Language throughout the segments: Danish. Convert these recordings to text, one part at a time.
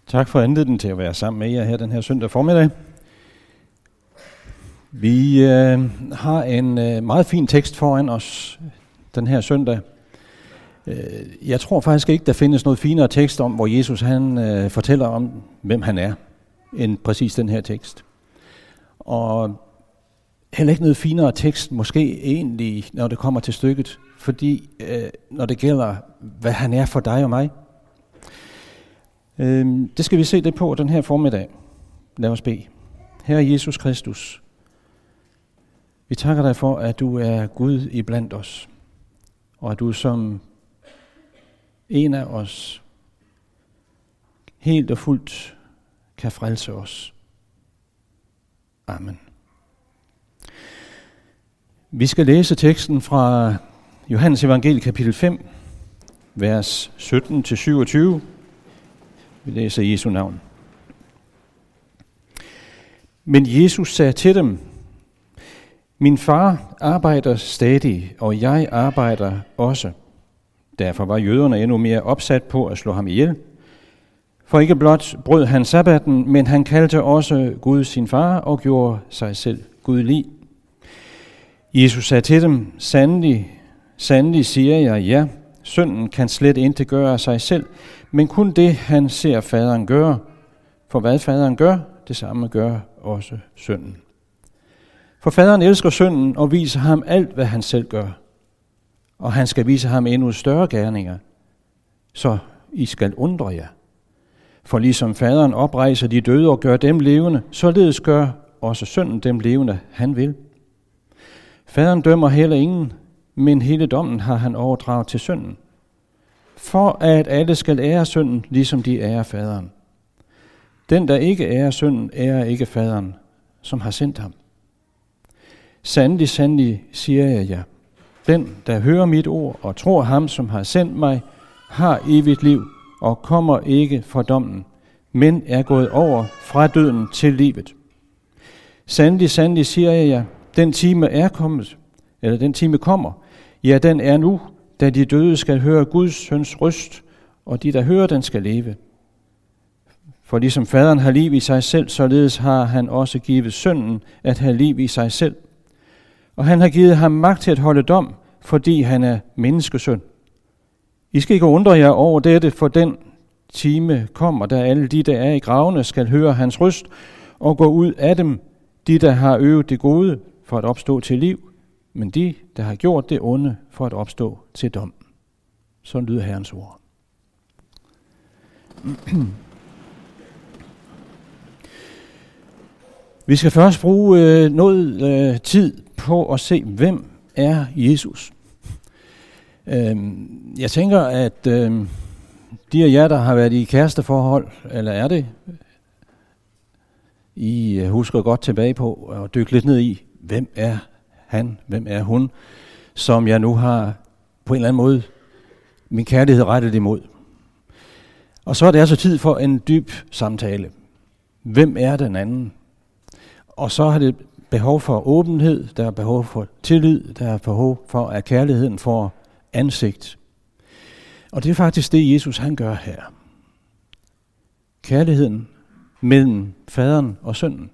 Tak for anledningen til at være sammen med jer her den her søndag formiddag. Vi har en meget fin tekst foran os den her søndag. Jeg tror faktisk ikke, der findes noget finere tekst om, hvor Jesus han fortæller om, hvem han er, end præcis den her tekst. Og heller ikke noget finere tekst, måske egentlig, når det kommer til stykket, fordi når det gælder, hvad han er for dig og mig. Det skal vi se det på den her formiddag. Lad os bede. Herre Jesus Kristus, vi takker dig for, at du er Gud iblandt os, og at du som en af os helt og fuldt kan frelse os. Amen. Vi skal læse teksten fra Johannes Evangeliet kapitel 5, vers 17-27. Vi læser i Jesu navn. Men Jesus sagde til dem: Min far arbejder stadig, og jeg arbejder også. Derfor var jøderne endnu mere opsat på at slå ham ihjel. For ikke blot brød han sabbaten, men han kaldte også Gud sin far og gjorde sig selv gudlig. Jesus sagde til dem: Sandelig, sandelig siger jeg ja, sønnen kan slet ikke gøre sig selv, men kun det, han ser faderen gøre. For hvad faderen gør, det samme gør også sønnen. For faderen elsker sønnen og viser ham alt, hvad han selv gør. Og han skal vise ham endnu større gerninger, så I skal undre jer. For ligesom faderen oprejser de døde og gør dem levende, således gør også sønnen dem levende, han vil. Faderen dømmer heller ingen, men hele dommen har han overdraget til sønnen. For at alle skal ære sønnen, ligesom de ærer faderen. Den, der ikke ærer sønnen, ærer ikke faderen, som har sendt ham. Sandelig, sandelig, siger jeg jer. Den, der hører mit ord og tror ham, som har sendt mig, har evigt liv og kommer ikke fra dommen, men er gået over fra døden til livet. Sandelig, sandelig, siger jeg jer. Den time er kommet, eller den time kommer. Ja, den er nu, da de døde skal høre Guds søns røst, og de, der hører den, skal leve. For ligesom faderen har liv i sig selv, således har han også givet sønnen at have liv i sig selv. Og han har givet ham magt til at holde dom, fordi han er menneskesøn. I skal ikke undre jer over dette, for den time kommer, da alle de, der er i gravene, skal høre hans røst og gå ud af dem, de, der har øvet det gode for at opstå til liv, men de, der har gjort det onde for at opstå til dom. Sådan lyder Herrens ord. Vi skal først bruge noget tid på at se, hvem er Jesus. Jeg tænker, at de af jer, der har været i kæresteforhold, eller er det, I husker godt tilbage på og dykke lidt ned i, hvem er han, hvem er hun, som jeg nu har på en eller anden måde min kærlighed rettet imod. Og så er det altså tid for en dyb samtale. Hvem er den anden? Og så har det behov for åbenhed, der er behov for tillid, der er behov for, at kærligheden får ansigt. Og det er faktisk det, Jesus han gør her. Kærligheden mellem faderen og sønnen.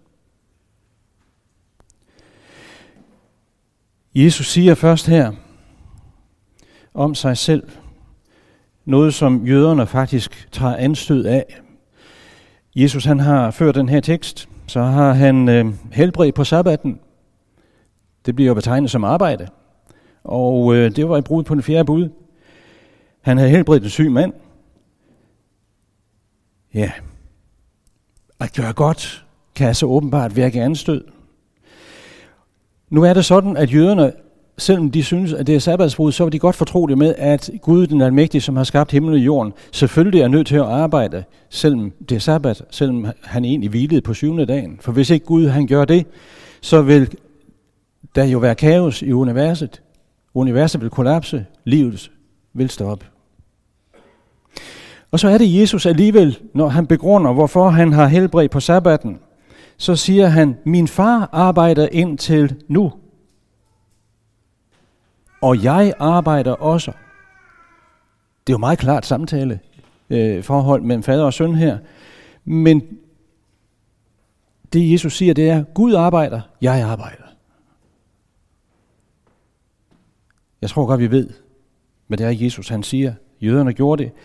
Jesus siger først her om sig selv noget, som jøderne faktisk tager anstød af. Jesus han har før den her tekst, så har han helbredt på sabbaten. Det bliver jo betegnet som arbejde. Og det var et brud på den fjerde bud. Han havde helbredt en syg mand. Ja, at gøre godt kan altså åbenbart virke anstød. Nu er det sådan, at jøderne, selvom de synes, at det er sabbatsbrud, så var de godt fortrolige med, at Gud, den almægtige, som har skabt himlen og jorden, selvfølgelig er nødt til at arbejde, selvom det er sabbat, selvom han egentlig hvilede på 7. dagen. For hvis ikke Gud han gør det, så vil der jo være kaos i universet. Universet vil kollapse, livet vil stoppe. Og så er det Jesus alligevel, når han begrunder, hvorfor han har helbredt på sabbaten, så siger han: min far arbejder indtil nu, og jeg arbejder også. Det er jo meget klart samtale forhold mellem fader og søn her. Men det Jesus siger, det er, Gud arbejder, jeg arbejder. Jeg tror godt, vi ved, hvad det er, Jesus han siger. Jøderne gjorde det.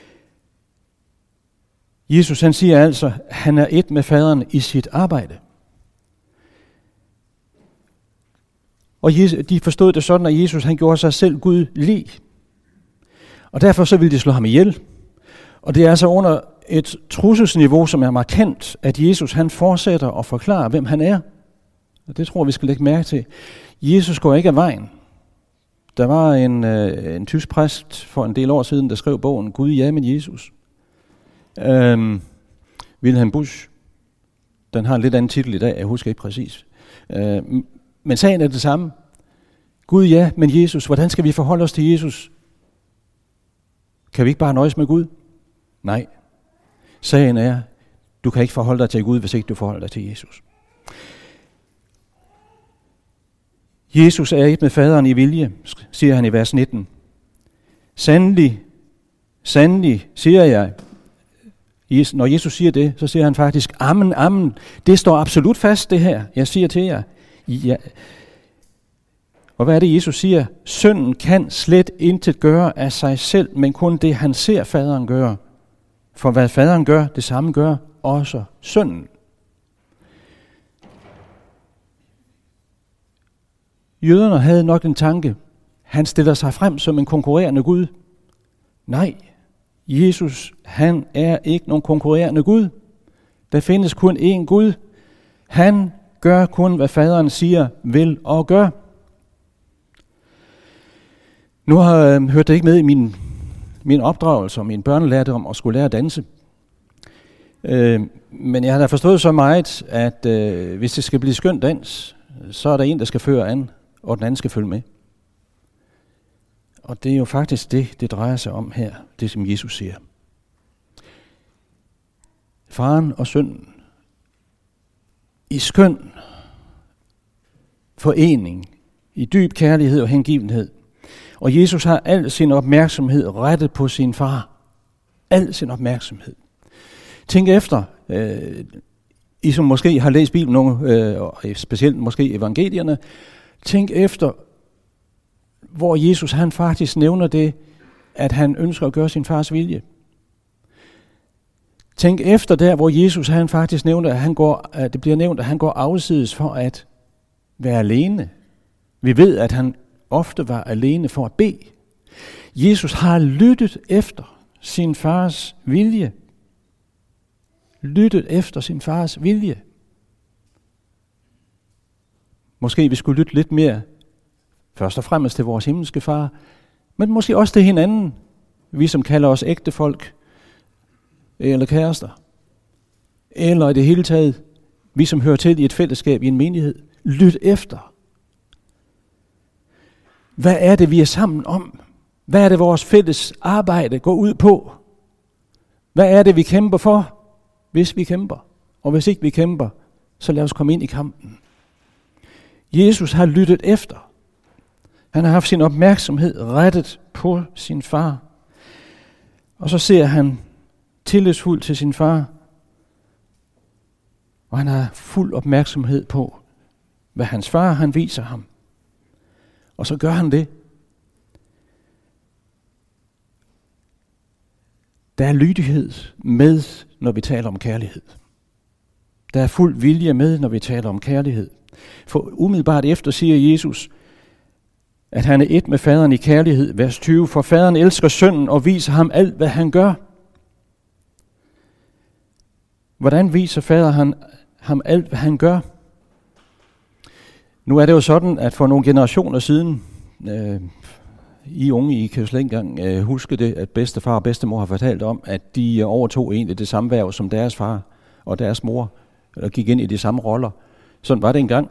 Jesus han siger altså, han er et med faderen i sit arbejde. Og de forstod det sådan, at Jesus han gjorde sig selv Gud lig. Og derfor så ville de slå ham ihjel. Og det er altså under et trusselsniveau, som er markant, at Jesus han fortsætter og forklarer, hvem han er. Og det tror vi skal lægge mærke til. Jesus går ikke af vejen. Der var en tysk præst for en del år siden, der skrev bogen Gud, ja, men Jesus. Wilhelm Busch. Den har en lidt anden titel i dag, jeg husker ikke præcis. Men sagen er det samme. Gud, ja, men Jesus. Hvordan skal vi forholde os til Jesus? Kan vi ikke bare nøjes med Gud? Nej. Sagen er, du kan ikke forholde dig til Gud, hvis ikke du forholder dig til Jesus. Jesus er et med faderen i vilje, siger han i vers 19. Sandelig, sandelig, siger jeg. Når Jesus siger det, så siger han faktisk, amen, amen. Det står absolut fast, det her. Jeg siger til jer. Ja. Og hvad er det, Jesus siger? Sønnen kan slet intet gøre af sig selv, men kun det, han ser faderen gøre. For hvad faderen gør, det samme gør også sønnen. Jøderne havde nok en tanke. Han stiller sig frem som en konkurrerende Gud. Nej, Jesus, han er ikke nogen konkurrerende Gud. Der findes kun én Gud. Han gør kun, hvad faderen siger, vil og gør. Nu har jeg hørt det ikke med i min opdragelse og min børnelærdom at skulle lære at danse. Men jeg har da forstået så meget, at hvis det skal blive skøn dans, så er der en, der skal føre an, og den anden skal følge med. Og det er jo faktisk det drejer sig om her, det som Jesus siger. Faren og sønnen i skøn forening, i dyb kærlighed og hengivenhed. Og Jesus har al sin opmærksomhed rettet på sin far. Al sin opmærksomhed. Tænk efter, I som måske har læst Bibelen, nogle, specielt måske evangelierne, tænk efter, hvor Jesus han faktisk nævner det, at han ønsker at gøre sin fars vilje. Tænk efter der, hvor Jesus han faktisk nævner, at det bliver nævnt, at han går afsides for at være alene. Vi ved, at han ofte var alene for at bede. Jesus har lyttet efter sin fars vilje. Lyttet efter sin fars vilje. Måske vi skulle lytte lidt mere, først og fremmest til vores himmelske far, men måske også til hinanden, vi som kalder os ægtefolk, eller kærester, eller i det hele taget, vi som hører til i et fællesskab, i en menighed. Lyt efter. Hvad er det, vi er sammen om? Hvad er det, vores fælles arbejde går ud på? Hvad er det, vi kæmper for, hvis vi kæmper? Og hvis ikke vi kæmper, så lad os komme ind i kampen. Jesus har lyttet efter. Han har haft sin opmærksomhed rettet på sin far. Og så ser han tillidsfuldt til sin far. Og han har fuld opmærksomhed på, hvad hans far han viser ham. Og så gør han det. Der er lydighed med, når vi taler om kærlighed. Der er fuld vilje med, når vi taler om kærlighed. For umiddelbart efter siger Jesus, at han er et med faderen i kærlighed. Vers 20. For faderen elsker sønnen og viser ham alt, hvad han gør. Hvordan viser faderen ham alt, hvad han gør? Nu er det jo sådan, at for nogle generationer siden, I unge, I kan jo slet ikke engang huske det, at bedstefar og bedstemor har fortalt om, at de overtog egentlig det samme værv som deres far og deres mor, eller gik ind i de samme roller. Sådan var det engang.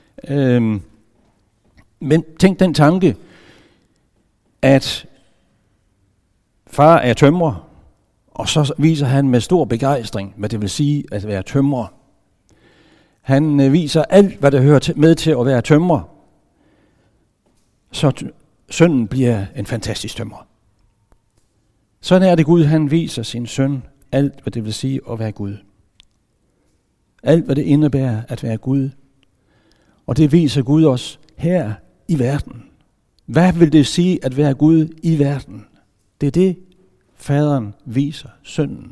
Men tænk den tanke, at far er tømrer, og så viser han med stor begejstring, hvad det vil sige at være tømrer. Han viser alt, hvad der hører med til at være tømrer. Så sønnen bliver en fantastisk tømrer. Sådan er det Gud, han viser sin søn alt, hvad det vil sige at være Gud. Alt, hvad det indebærer at være Gud. Og det viser Gud os her i verden. Hvad vil det sige at være Gud i verden? Det er det, faderen viser sønnen.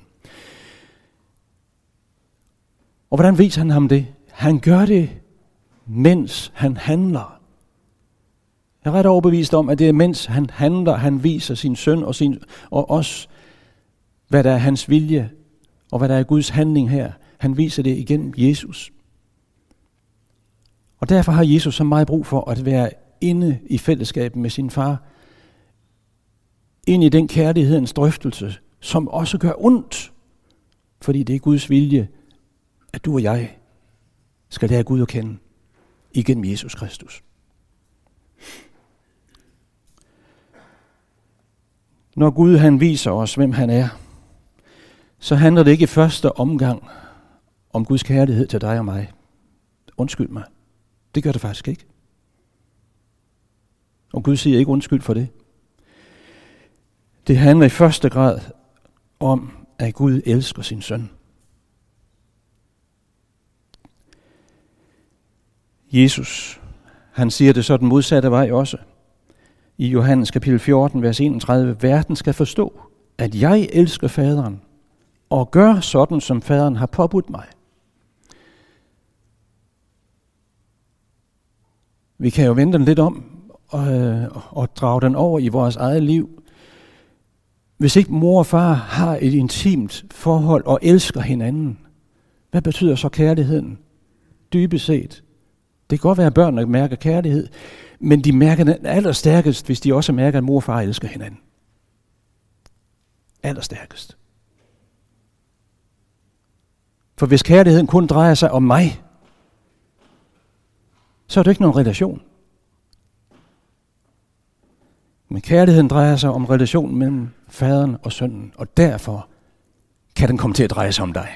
Og hvordan viser han ham det? Han gør det, mens han handler. Jeg er ret overbevist om, at det er mens han handler, han viser sin søn og os, hvad der er hans vilje, og hvad der er Guds handling her. Han viser det igennem Jesus. Og derfor har Jesus så meget brug for at være inde i fællesskabet med sin far. Ind i den kærlighedens drøftelse, som også gør ondt. Fordi det er Guds vilje, at du og jeg skal lære Gud at kende igennem Jesus Kristus. Når Gud han viser os, hvem han er, så handler det ikke i første omgang om Guds kærlighed til dig og mig. Undskyld mig. Det gør det faktisk ikke. Og Gud siger ikke undskyld for det. Det handler i første grad om, at Gud elsker sin søn. Jesus, han siger det så den modsatte vej også. I Johannes kapitel 14, vers 31. Verden skal forstå, at jeg elsker faderen, og gør sådan, som faderen har påbudt mig. Vi kan jo vende den lidt om og drage den over i vores eget liv. Hvis ikke mor og far har et intimt forhold og elsker hinanden, hvad betyder så kærligheden? Dybest set. Det kan godt være, at børnene mærker kærlighed, men de mærker den allerstærkest, hvis de også mærker, at mor og far elsker hinanden. Allerstærkest. For hvis kærligheden kun drejer sig om mig, så er det ikke nogen relation. Men kærligheden drejer sig om relationen mellem faderen og sønnen, og derfor kan den komme til at dreje sig om dig.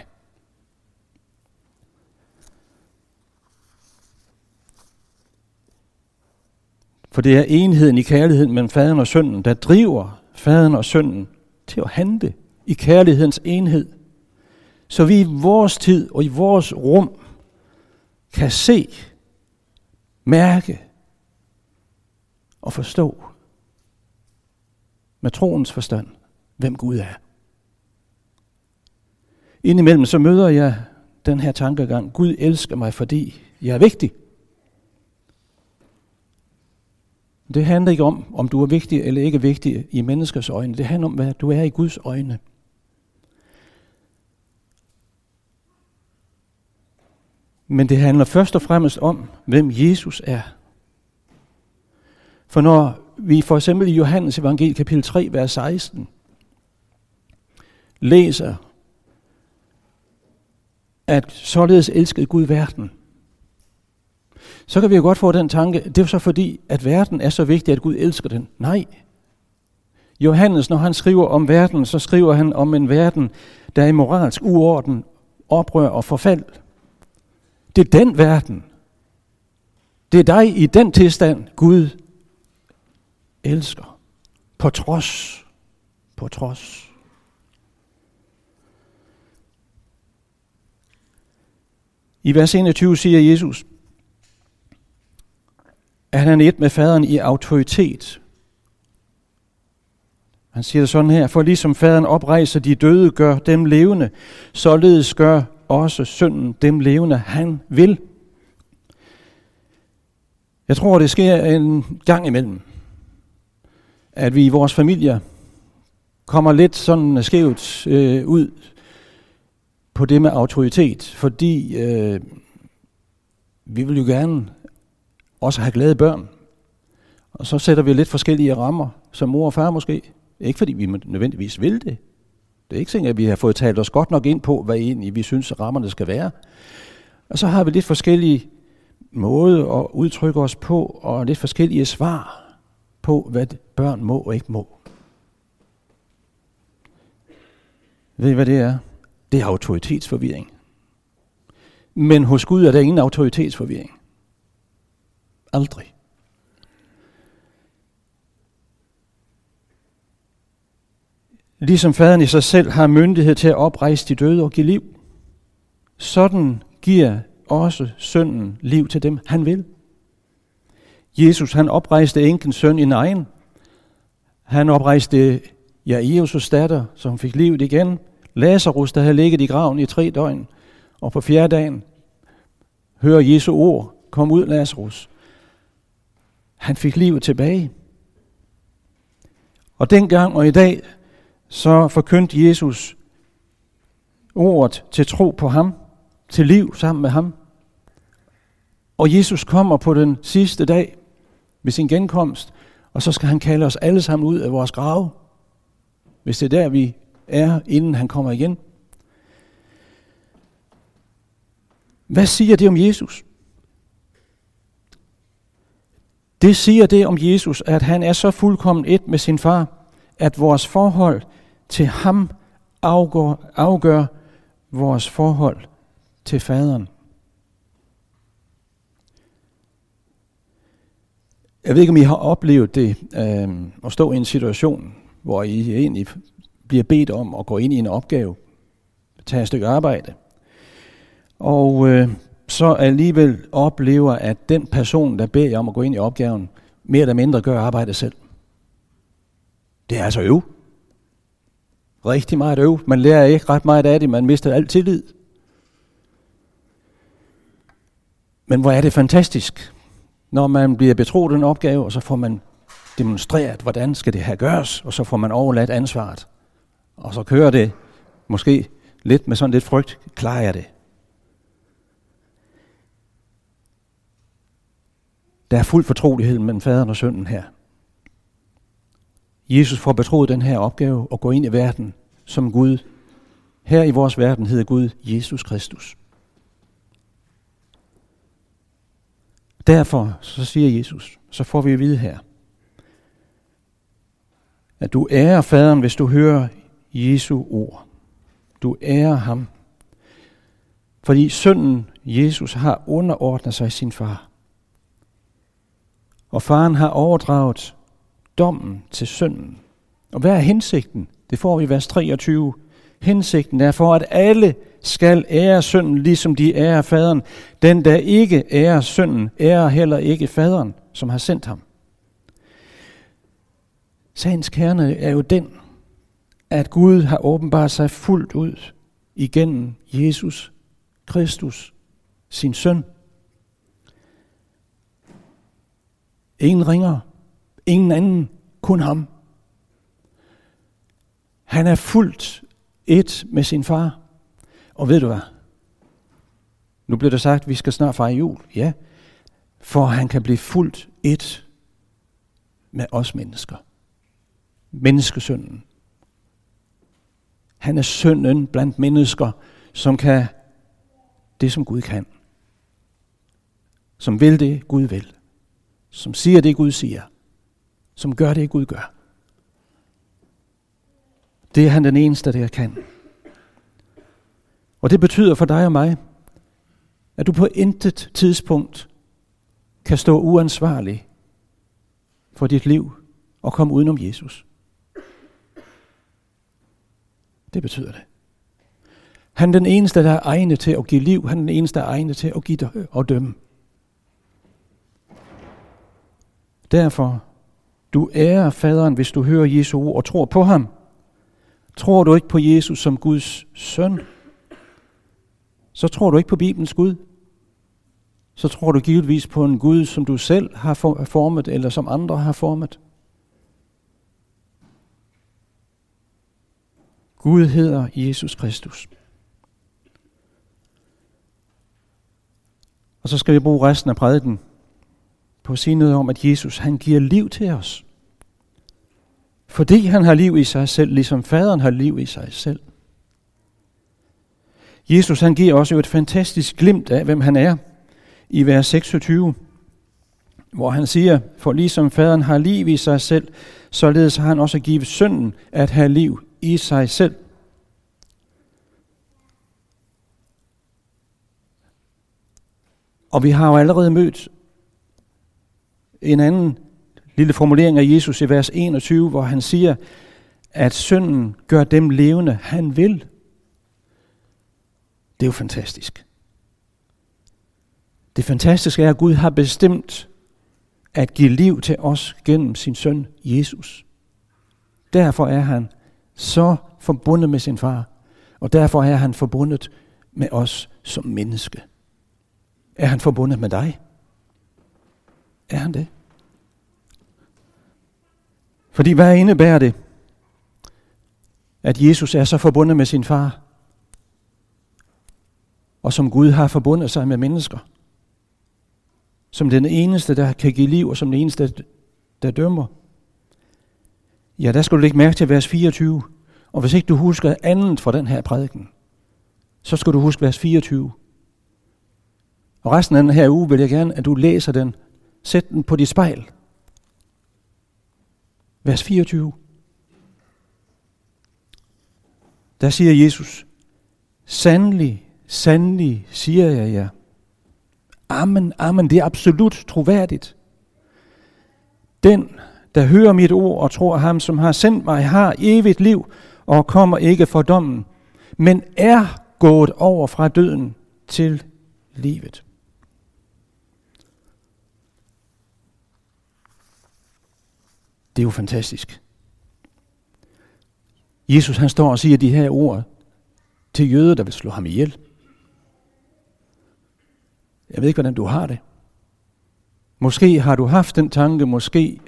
For det er enheden i kærligheden mellem faderen og sønnen, der driver faderen og sønnen til at handle i kærlighedens enhed. Så vi i vores tid og i vores rum kan se, mærke og forstå med troens forstand, hvem Gud er. Indimellem så møder jeg den her tankegang, Gud elsker mig, fordi jeg er vigtig. Det handler ikke om du er vigtig eller ikke vigtig i menneskers øjne. Det handler om, hvad du er i Guds øjne. Men det handler først og fremmest om, hvem Jesus er. For når vi for eksempel i Johannes evangeliet kapitel 3, vers 16, læser, at således elskede Gud verden, så kan vi jo godt få den tanke, det er så fordi, at verden er så vigtig, at Gud elsker den. Nej. Johannes, når han skriver om verden, så skriver han om en verden, der er i moralsk uorden, oprør og forfald. Det er den verden. Det er dig i den tilstand, Gud elsker. På trods. På trods. I vers 21 siger Jesus, at han er et med faderen i autoritet. Han siger det sådan her, for ligesom faderen oprejser de døde, gør dem levende, således gør også sønnen dem levende, han vil. Jeg tror, det sker en gang imellem, at vi i vores familier kommer lidt sådan skævt ud på det med autoritet, fordi vi vil jo gerne også have glade børn. Og så sætter vi lidt forskellige rammer, som mor og far måske. Ikke fordi vi nødvendigvis vil det. Det er ikke sådan, at vi har fået talt os godt nok ind på, hvad egentlig vi synes, rammerne skal være. Og så har vi lidt forskellige måder at udtrykke os på, og lidt forskellige svar på, hvad børn må og ikke må. Ved I, hvad det er? Det er autoritetsforvirring. Men hos Gud er der ingen autoritetsforvirring. Aldrig. ligesom faderen i sig selv har myndighed til at oprejse de døde og give liv, sådan giver også sønnen liv til dem, han vil. Jesus, han oprejste enkens søn i Nain. Han oprejste Jairus' datter, som fik livet igen. Lazarus, der havde ligget i graven i 3 døgn, og på 4. dagen hører Jesu ord, kom ud Lazarus. Han fik livet tilbage. Og dengang og i dag, så forkyndte Jesus ordet til tro på ham, til liv sammen med ham. Og Jesus kommer på den sidste dag ved sin genkomst, og så skal han kalde os alle sammen ud af vores grave, hvis det er der, vi er, inden han kommer igen. Hvad siger det om Jesus? Det siger det om Jesus, at han er så fuldkommen et med sin far, at vores forhold til ham afgør vores forhold til faderen. Jeg ved ikke, om I har oplevet det, at stå i en situation, hvor I egentlig bliver bedt om at gå ind i en opgave, tage et stykke arbejde, og så alligevel oplever, at den person, der beder jer om at gå ind i opgaven, mere eller mindre gør arbejdet selv. Det er altså øv. Rigtig meget øv. Man lærer ikke ret meget af det, man mister alt tillid. Men hvor er det fantastisk, når man bliver betroet en opgave, og så får man demonstreret, hvordan skal det her gøres, og så får man overladt ansvaret. Og så kører det måske lidt med sådan lidt frygt, klarer jeg det. Der er fuld fortrolighed mellem faderen og sønnen her. Jesus får betroet den her opgave at gå ind i verden som Gud. Her i vores verden hedder Gud Jesus Kristus. Derfor så siger Jesus, så får vi at vide her, at du ærer faderen, hvis du hører Jesu ord. Du ærer ham. Fordi sønnen Jesus har underordnet sig sin far. Og faren har overdraget dommen til sønnen. Og hvad er hensigten? Det får vi i vers 23. Hensigten er for, at alle skal ære sønnen, ligesom de ærer faderen. Den, der ikke ærer sønnen, ærer heller ikke faderen, som har sendt ham. Sagens kerne er jo den, at Gud har åbenbart sig fuldt ud igennem Jesus Kristus, sin søn. Ingen ringer, ingen anden, kun ham. Han er fuldt et med sin far. Og ved du hvad? Nu bliver det sagt, at vi skal snart fejre jul. Ja, for han kan blive fuldt et med os mennesker. Menneskesønnen. Han er sønnen blandt mennesker, som kan det, som Gud kan. Som vil det, Gud vil. Som siger det, Gud siger. Som gør det, Gud gør. Det er han den eneste, der kan. Og det betyder for dig og mig, at du på intet tidspunkt kan stå uansvarlig for dit liv og komme udenom Jesus. Det betyder det. Han er den eneste, der er egnet til at give liv. Han er den eneste, der er egnet til at give og dømme. Derfor, du ærer faderen, hvis du hører Jesu ord og tror på ham. Tror du ikke på Jesus som Guds søn, så tror du ikke på Bibelens Gud. Så tror du givetvis på en Gud, som du selv har formet, eller som andre har formet. Gud hedder Jesus Kristus. Og så skal vi bruge resten af prædiken på at sige noget om, at Jesus han giver liv til os. Fordi han har liv i sig selv, ligesom faderen har liv i sig selv. Jesus han giver også et fantastisk glimt af, hvem han er, i vers 26, hvor han siger, for ligesom faderen har liv i sig selv, således har han også givet sønnen at have liv i sig selv. Og vi har jo allerede mødt en anden lille formulering af Jesus i vers 21, hvor han siger, at Sønnen gør dem levende, han vil. Det er jo fantastisk. Det fantastiske er, at Gud har bestemt at give liv til os gennem sin søn Jesus. Derfor er han så forbundet med sin far, og derfor er han forbundet med os som menneske. Er han forbundet med dig? Er han det? Fordi hvad indebærer det, at Jesus er så forbundet med sin far, og som Gud har forbundet sig med mennesker? Som den eneste, der kan give liv, og som den eneste, der dømmer. Ja, der skal du lægge mærke til vers 24. Og hvis ikke du husker andet fra den her prædiken, så skal du huske vers 24. Og resten af den her uge vil jeg gerne, at du læser den. Sæt den på dit spejl. Vers 24. Der siger Jesus, sandelig, sandelig siger jeg jer. Amen, amen, det er absolut troværdigt. Den, der hører mit ord og tror ham, som har sendt mig, har evigt liv og kommer ikke for dommen, men er gået over fra døden til livet. Det er jo fantastisk. Jesus han står og siger de her ord til jøder, der vil slå ham ihjel. Jeg ved ikke, hvordan du har det. Måske har du haft den tanke, måske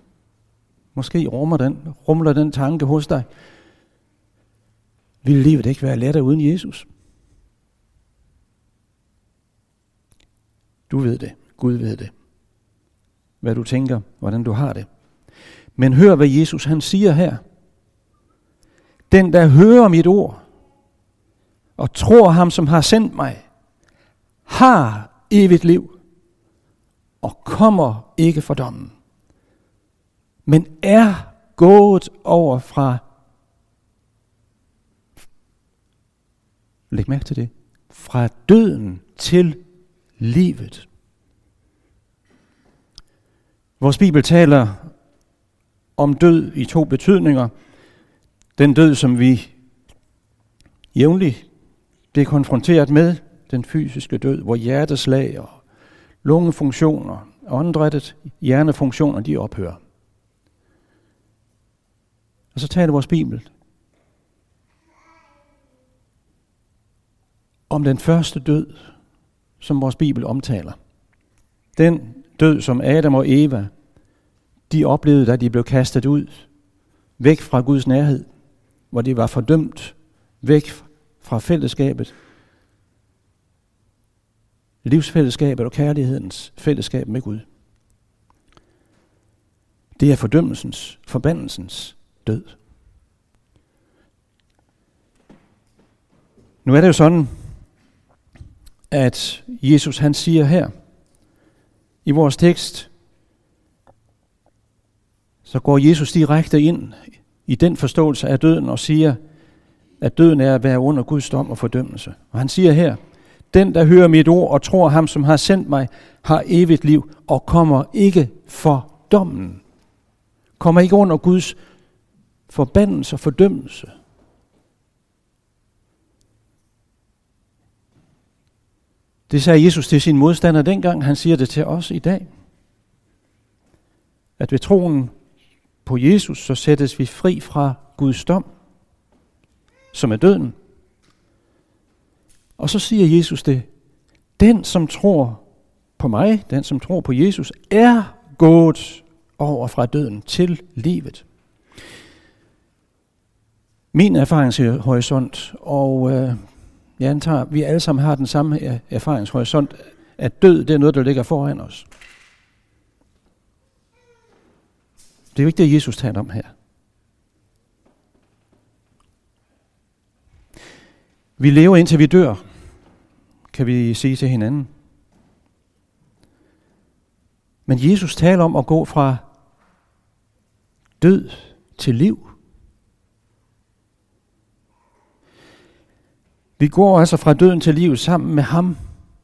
rumler den tanke hos dig. Vil livet ikke være lettere uden Jesus? Du ved det. Gud ved det. Hvad du tænker, hvordan du har det. Men hør, hvad Jesus han siger her. Den, der hører mit ord og tror ham, som har sendt mig, har evigt liv og kommer ikke for dommen, men er gået over fra, læg mærke til det, fra døden til livet. Vores Bibel taler om død i to betydninger. Den død, som vi jævnligt bliver konfronteret med, den fysiske død, hvor hjerteslag og lungefunktioner, åndedrættet, hjernefunktioner, de ophører. Og så taler vores Bibel om den første død, som vores Bibel omtaler. Den død, som Adam og Eva, de oplevede, da de blev kastet ud, væk fra Guds nærhed, hvor de var fordømt, væk fra fællesskabet, livsfællesskabet og kærlighedens fællesskab med Gud. Det er fordømmelsens, forbandelsens død. Nu er det jo sådan, at Jesus han siger her i vores tekst, så går Jesus direkte ind i den forståelse af døden og siger, at døden er at være under Guds dom og fordømmelse. Og han siger her, den, der hører mit ord og tror ham, som har sendt mig, har evigt liv og kommer ikke for dommen. Kommer ikke under Guds forbandelse og fordømmelse. Det sagde Jesus til sin modstander dengang, han siger det til os i dag. At ved troen på Jesus, så sættes vi fri fra Guds dom, som er døden. Og så siger Jesus det, den som tror på mig, den som tror på Jesus, er gået over fra døden til livet. Min erfaringshorisont, og jeg antager, at vi alle sammen har den samme erfaringshorisont, at død, det er noget, der ligger foran os. Det er jo ikke det, Jesus taler om her. Vi lever indtil vi dør, kan vi sige til hinanden. Men Jesus taler om at gå fra død til liv. Vi går altså fra døden til liv sammen med ham.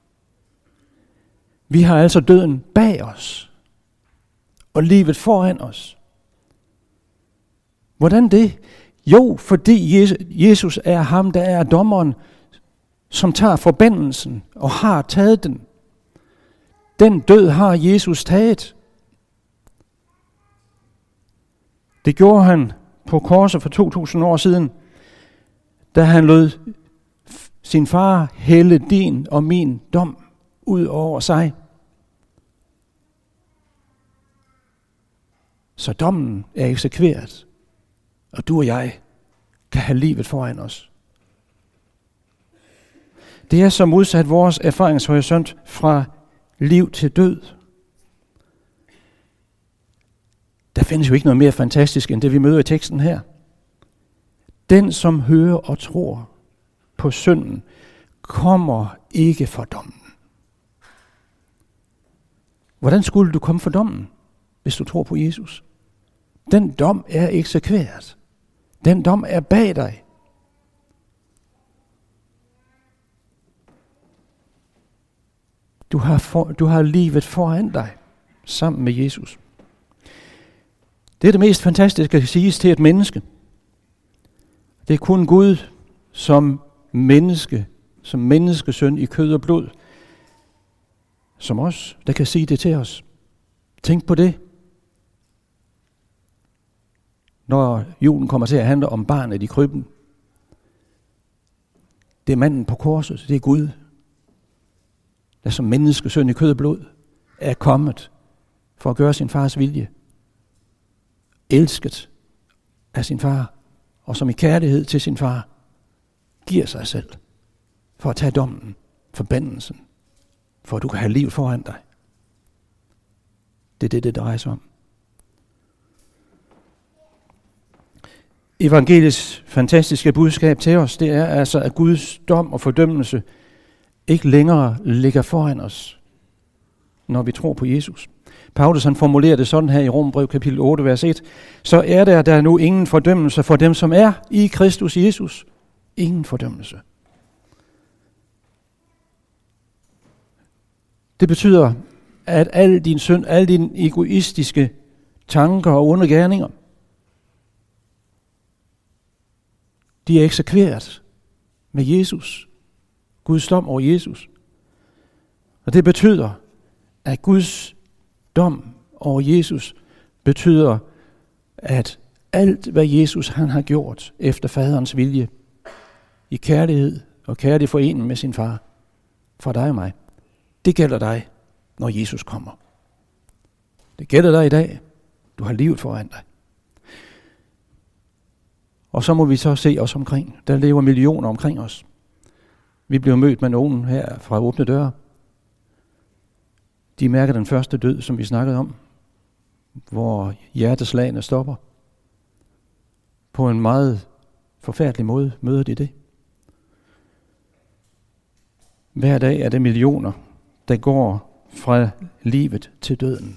Vi har altså døden bag os og livet foran os. Hvordan det? Jo, fordi Jesus er ham, der er dommeren, som tager forbandelsen og har taget den. Den død har Jesus taget. Det gjorde han på korset for 2000 år siden, da han lod sin far hælde din og min dom ud over sig. Så dommen er eksekveret, og du og jeg kan have livet foran os. Det er så modsat vores erfaringshorisont fra liv til død. Der findes jo ikke noget mere fantastisk, end det vi møder i teksten her. Den, som hører og tror på synden, kommer ikke for dommen. Hvordan skulle du komme for dommen, hvis du tror på Jesus? Den dom er eksekveret. Den dom er bag dig. Du har livet foran dig, sammen med Jesus. Det er det mest fantastiske, der kan siges til et menneske. Det er kun Gud som menneskesøn i kød og blod, som os, der kan sige det til os. Tænk på det. Når julen kommer til at handle om barnet i krybben. Det er manden på korset, det er Gud, der som menneskesøn i kød og blod er kommet for at gøre sin fars vilje. Elsket af sin far, og som i kærlighed til sin far, giver sig selv for at tage dommen, forbandelsen, for at du kan have liv foran dig. Det er det drejer sig om. Evangeliets fantastiske budskab til os, det er altså, at Guds dom og fordømmelse ikke længere ligger foran os, når vi tror på Jesus. Paulus han formulerer det sådan her i Romerbrevet kapitel 8, vers 1. Så er der nu ingen fordømmelse for dem, som er i Kristus Jesus. Ingen fordømmelse. Det betyder, at al din synd, alle dine egoistiske tanker og onde gerninger, de er eksekveret med Jesus. Guds dom over Jesus. Og det betyder, at Guds dom over Jesus betyder, at alt, hvad Jesus han har gjort efter faderens vilje, i kærlighed og kærlig forening med sin far, for dig og mig, det gælder dig, når Jesus kommer. Det gælder dig i dag. Du har livet foran dig. Og så må vi så se os omkring. Der lever millioner omkring os. Vi bliver mødt med nogen her fra åbne døre. De mærker den første død, som vi snakkede om, hvor hjerteslagene stopper. På en meget forfærdelig måde møder de det. Hver dag er det millioner, der går fra livet til døden.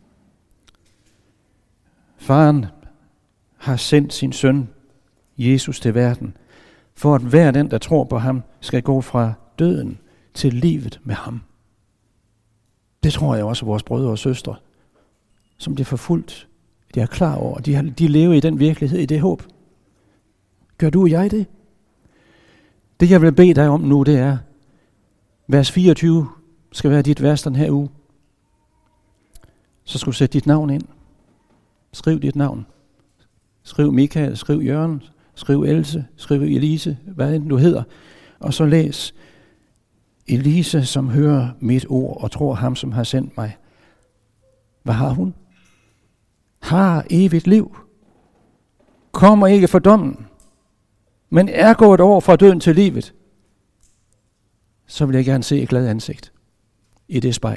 Faren har sendt sin søn, Jesus, til verden, for at hver den, der tror på ham, skal gå fra døden til livet med ham. Det tror jeg også, vores brødre og søstre, som det er forfulgt, de er klar over. De lever i den virkelighed, i det håb. Gør du og jeg det? Det jeg vil bede dig om nu, det er, vers 24 skal være dit vers den her uge. Så skal du sætte dit navn ind. Skriv dit navn. Skriv Michael, skriv Jørgen, skriv Else, skriv Elise, hvad end du hedder. Og så læs Elise, som hører mit ord og tror ham, som har sendt mig. Hvad har hun? Har evigt liv. Kommer ikke for dommen, men er gået over fra døden til livet. Så vil jeg gerne se et glad ansigt i det spejl.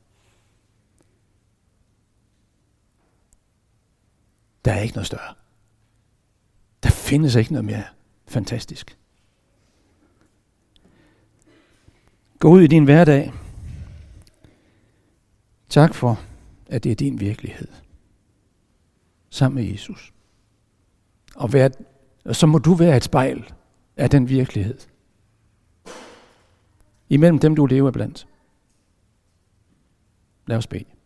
Der er ikke noget større. Der findes ikke noget mere fantastisk. Gå ud i din hverdag. Tak for, at det er din virkelighed. Sammen med Jesus. Og så må du være et spejl af den virkelighed. Imellem dem, du lever blandt. Lad os bede.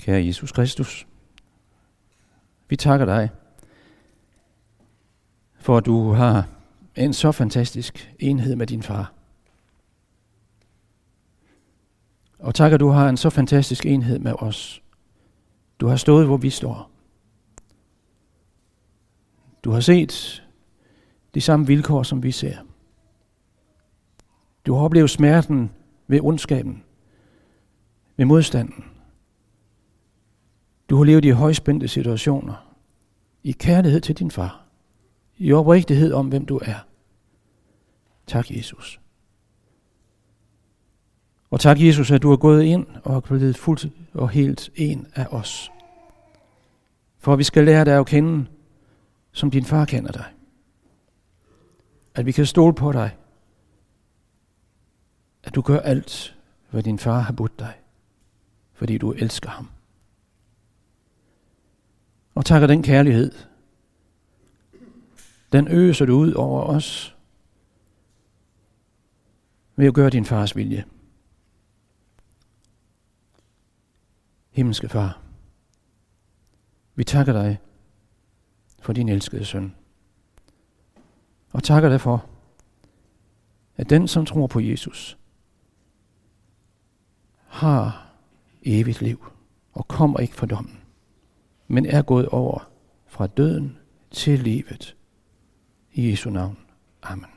Kære Jesus Kristus, vi takker dig, for at du har en så fantastisk enhed med din far. Og tak, at du har en så fantastisk enhed med os. Du har stået, hvor vi står. Du har set de samme vilkår, som vi ser. Du har oplevet smerten ved ondskaben, ved modstanden. Du har levet i højspændte situationer, i kærlighed til din far, i oprigtighed om, hvem du er. Tak, Jesus. Og tak, Jesus, at du er gået ind og er blevet fuldt og helt en af os. For at vi skal lære dig at kende, som din far kender dig. At vi kan stole på dig. At du gør alt, hvad din far har budt dig, fordi du elsker ham. Og tak af den kærlighed. Den øser du ud over os ved at gøre din fars vilje. Himmelske Far, vi takker dig for din elskede søn. Og takker dig for, at den, som tror på Jesus, har evigt liv og kommer ikke fra dommen, men er gået over fra døden til livet. I Jesu navn. Amen.